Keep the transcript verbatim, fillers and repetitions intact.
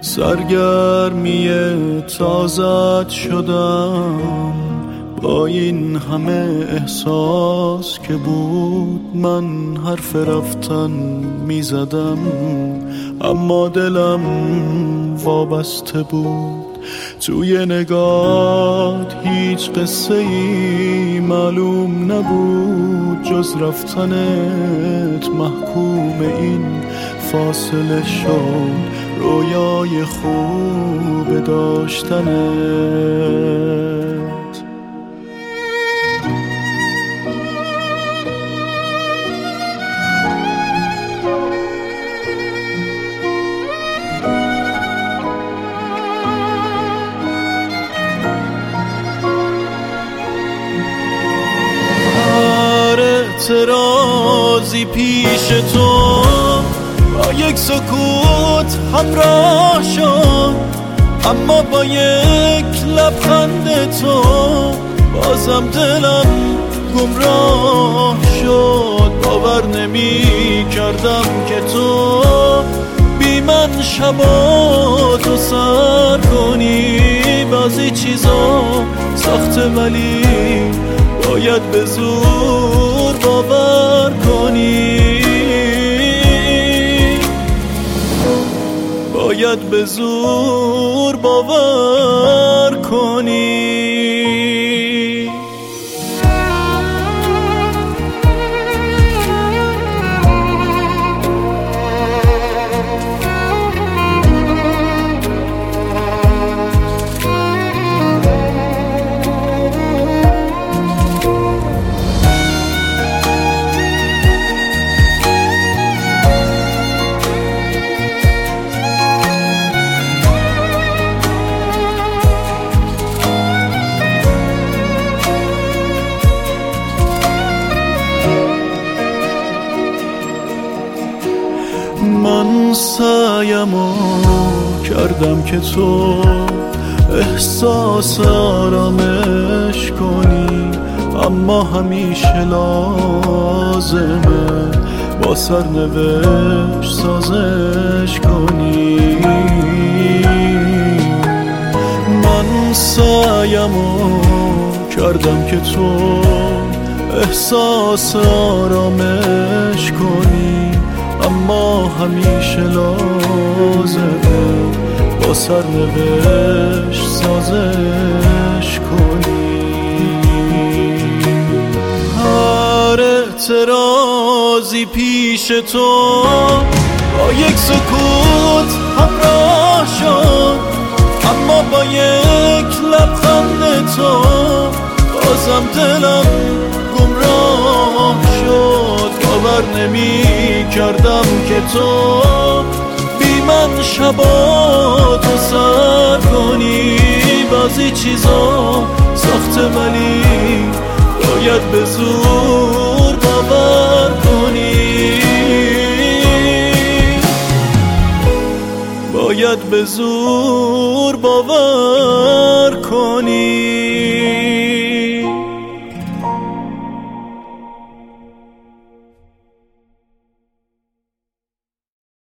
سرگرمی تازت شدم با این همه احساس که بود. من حرف رفتن می زدم اما دلم وابسته بود. توی نگات هیچ قصه ای معلوم نبود جز رفتنت محکوم این فاصله شد رویای خوب داشتنت. اعتراضی پیش تو با یک سکوت همراه شد، اما با یک لبخند تو بازم دلم گمراه شد. باور نمی کردم که تو بی من شباتو سر کنی. بعضی چیزا سخته ولی باید به زور باور کنی، باید به زور باور کنی. من سعیمو کردم که تو احساس آرامش کنی، اما همیشه لازمه با سرنوشت سازش کنی. من سعیمو کردم که تو احساس آرامش کنی، اما همیشه لازمه با سرنوشت سازش کنی. هر اعتراضی پیش تو با یک سکوت همراه شد، اما با یک لبخند تو بازم دلم گمراه شد. باور نمی کردم که تو بی من شباتو سر کنی. بعضی چیزا سخته ولی باید به زور باور کنی، باید به زور باور